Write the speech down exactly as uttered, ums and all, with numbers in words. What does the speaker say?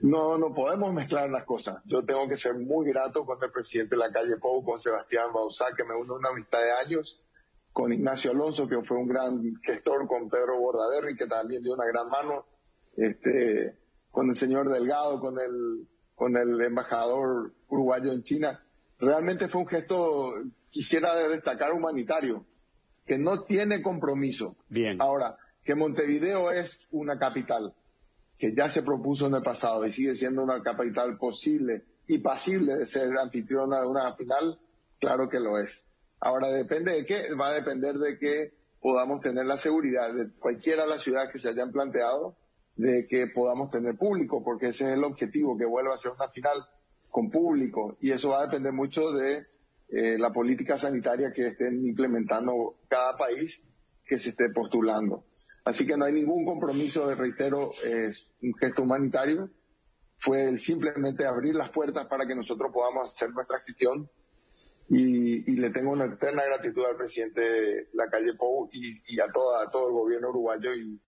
No, no podemos mezclar las cosas. Yo tengo que ser muy grato con el presidente de la calle Pou, con Sebastián Bauzá, que me une una amistad de años, con Ignacio Alonso, que fue un gran gestor, con Pedro Bordaberry, que también dio una gran mano, este, con el señor Delgado, con el, con el embajador uruguayo en China. Realmente fue un gesto, quisiera destacar, humanitario, que no tiene compromiso. Bien. Ahora, que Montevideo es una capital que ya se propuso en el pasado y sigue siendo una capital posible y pasible de ser anfitriona de una final, claro que lo es. Ahora, ¿depende de qué? Va a depender de que podamos tener la seguridad de cualquiera de las ciudades que se hayan planteado, de que podamos tener público, porque ese es el objetivo, que vuelva a ser una final con público, y eso va a depender mucho de eh, la política sanitaria que estén implementando cada país que se esté postulando. Así que no hay ningún compromiso, reitero, es un gesto humanitario, fue el simplemente abrir las puertas para que nosotros podamos hacer nuestra gestión, y, y le tengo una eterna gratitud al presidente de la calle Pou y, y a, toda, a todo el gobierno uruguayo y